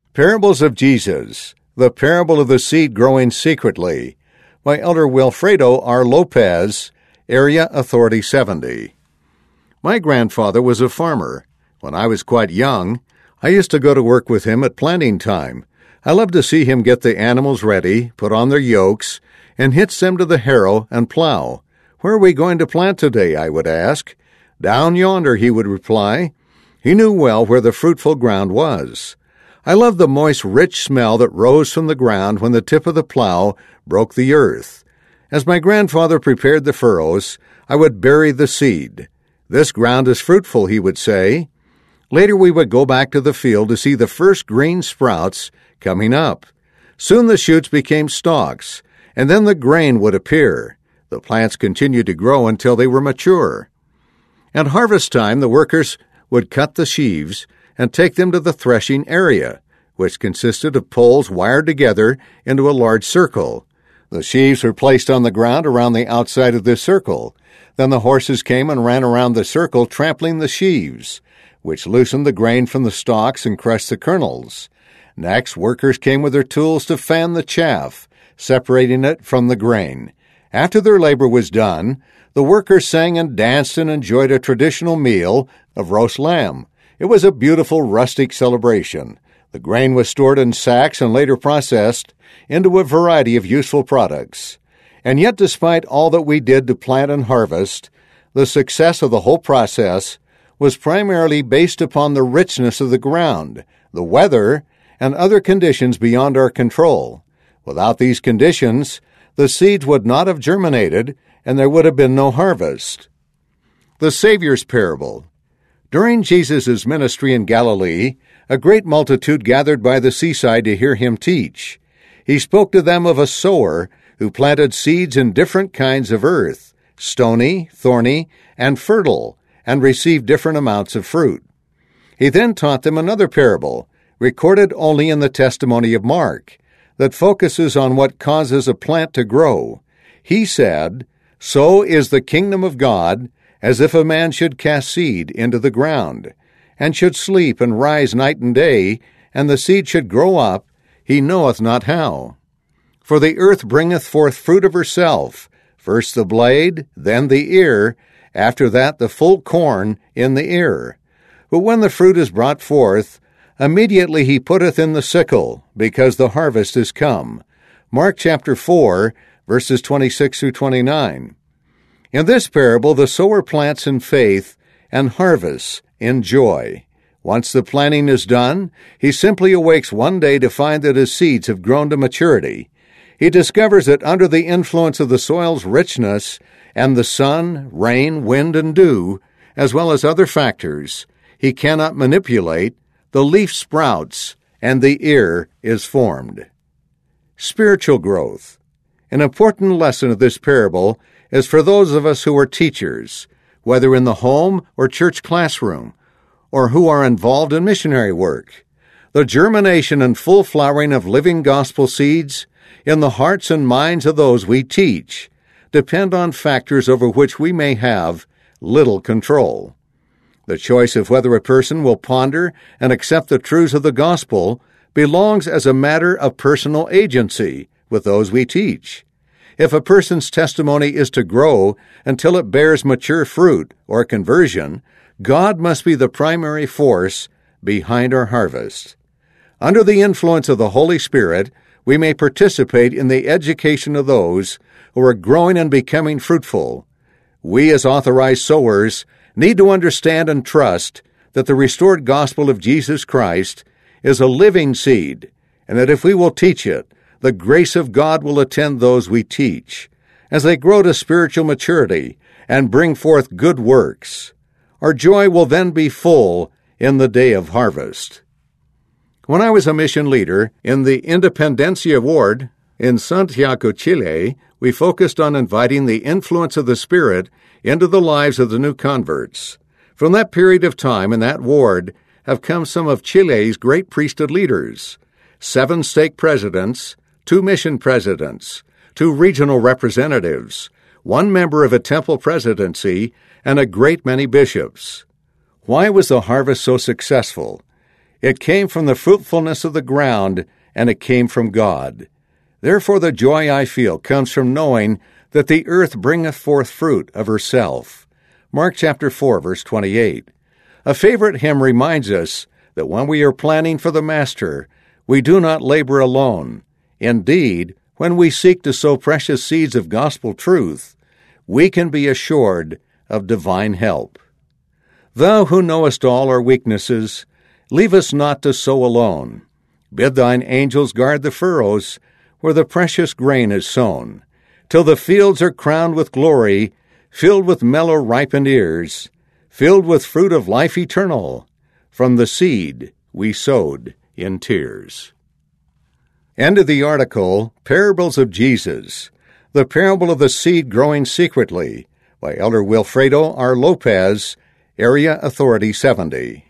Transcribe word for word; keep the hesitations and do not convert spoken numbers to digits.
Parables of Jesus, The Parable of the Seed Growing Secretly, by Elder Wilfredo R. Lopez, Area Authority seventy. My grandfather was a farmer. When I was quite young, I used to go to work with him at planting time. I loved to see him get the animals ready, put on their yokes, and hitch them to the harrow and plow. "Where are we going to plant today?" I would ask. "Down yonder," he would reply. He knew well where the fruitful ground was. I loved the moist, rich smell that rose from the ground when the tip of the plow broke the earth. As my grandfather prepared the furrows, I would bury the seed. "This ground is fruitful," he would say. Later we would go back to the field to see the first green sprouts coming up. Soon the shoots became stalks, and then the grain would appear. The plants continued to grow until they were mature. At harvest time, the workers would cut the sheaves and take them to the threshing area, which consisted of poles wired together into a large circle. The sheaves were placed on the ground around the outside of this circle. Then the horses came and ran around the circle, trampling the sheaves, which loosened the grain from the stalks and crushed the kernels. Next, workers came with their tools to fan the chaff, separating it from the grain. After their labor was done, the workers sang and danced and enjoyed a traditional meal of roast lamb. It was a beautiful rustic celebration. The grain was stored in sacks and later processed into a variety of useful products. And yet, despite all that we did to plant and harvest, the success of the whole process was primarily based upon the richness of the ground, the weather, and other conditions beyond our control. Without these conditions, the seeds would not have germinated, and there would have been no harvest. The Savior's Parable. During Jesus' ministry in Galilee, a great multitude gathered by the seaside to hear him teach. He spoke to them of a sower who planted seeds in different kinds of earth, stony, thorny, and fertile, and received different amounts of fruit. He then taught them another parable, recorded only in the testimony of Mark, that focuses on what causes a plant to grow. He said, "So is the kingdom of God, as if a man should cast seed into the ground, and should sleep and rise night and day, and the seed should grow up, he knoweth not how. For the earth bringeth forth fruit of herself, first the blade, then the ear, after that the full corn in the ear. But when the fruit is brought forth, immediately he putteth in the sickle, because the harvest is come." Mark chapter four, verses twenty-six through twenty-nine. In this parable, the sower plants in faith and harvests in joy. Once the planting is done, he simply awakes one day to find that his seeds have grown to maturity. He discovers that under the influence of the soil's richness and the sun, rain, wind, and dew, as well as other factors, he cannot manipulate, the leaf sprouts, and the ear is formed. Spiritual growth. An important lesson of this parable is for those of us who are teachers, whether in the home or church classroom, or who are involved in missionary work. The germination and full flowering of living gospel seeds in the hearts and minds of those we teach depend on factors over which we may have little control. The choice of whether a person will ponder and accept the truths of the gospel belongs as a matter of personal agency with those we teach. If a person's testimony is to grow until it bears mature fruit or conversion, God must be the primary force behind our harvest. Under the influence of the Holy Spirit, we may participate in the education of those who are growing and becoming fruitful. We, as authorized sowers, need to understand and trust that the restored gospel of Jesus Christ is a living seed, and that if we will teach it, the grace of God will attend those we teach, as they grow to spiritual maturity and bring forth good works. Our joy will then be full in the day of harvest. When I was a mission leader in the Independencia Ward in Santiago, Chile, we focused on inviting the influence of the Spirit into the lives of the new converts. From that period of time in that ward have come some of Chile's great priesthood leaders, seven stake presidents, two mission presidents, two regional representatives, one member of a temple presidency, and a great many bishops. Why was the harvest so successful? It came from the fruitfulness of the ground, and it came from God. Therefore the joy I feel comes from knowing that the earth bringeth forth fruit of herself. Mark chapter four, verse twenty-eight. A favorite hymn reminds us that when we are planning for the Master, we do not labor alone. Indeed, when we seek to sow precious seeds of gospel truth, we can be assured of divine help. Thou who knowest all our weaknesses, leave us not to sow alone. Bid thine angels guard the furrows where the precious grain is sown, till the fields are crowned with glory, filled with mellow ripened ears, filled with fruit of life eternal, from the seed we sowed in tears. End of the article, Parables of Jesus, The Parable of the Seed Growing Secretly, by Elder Wilfredo R. Lopez, Area Authority seventy.